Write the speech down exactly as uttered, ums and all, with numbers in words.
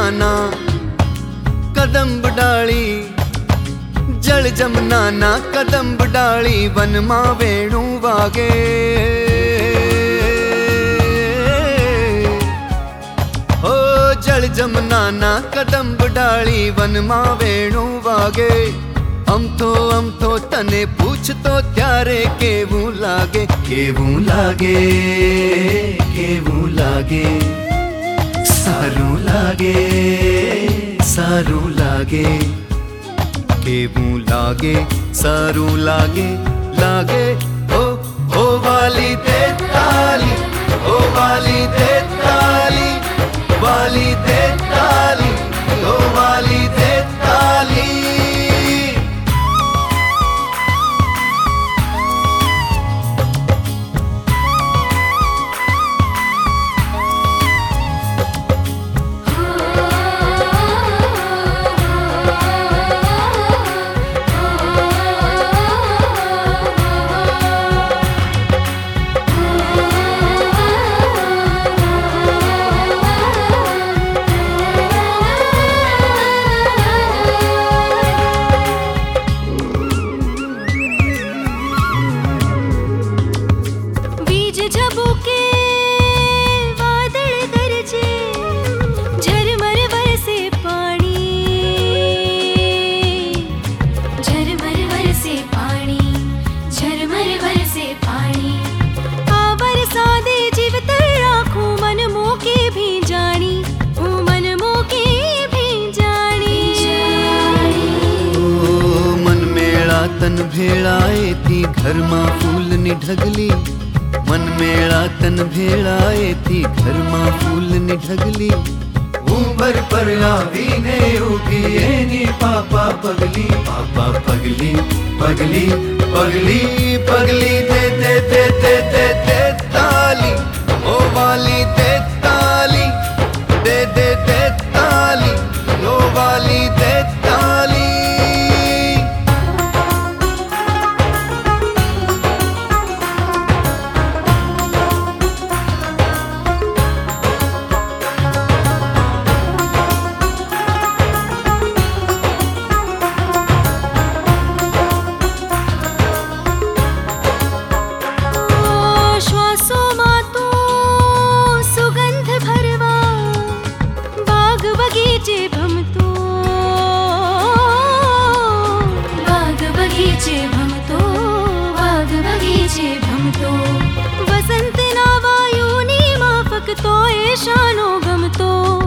ना कदम डाली, जल जमुना ना कदम डाली, वन मां वेणु वागे। हो जल जमुना ना कदम डाली, वन मां वेणु वागे। हम तो हम तो तने पूछ तो त्यारे केवू लागे, केवू लागे, केवू लागे, सारू लागे, सारू लागे, केवू लागे, सारू लागे, लागे। ओ ओ वाली दे ताली, ओ वाली दे ताली, वाली दे ताली, ओ वाली दे ताली। तन भेड़ाए थी घर मां फूल निढगली, मन मेला तन भेड़ाए थी घर मां फूल निढगली। उमर पर आवी ने उगी एनी पापा पगली, पापा पगली, पगली, पगली, पगली दे दे दे दे दे दे ताली, ओ वाली दे ताली, दे दे दे ताली, ओ वाली दे ताली। वसंत ना वायुनी माफक तो ऐशानो गमतो।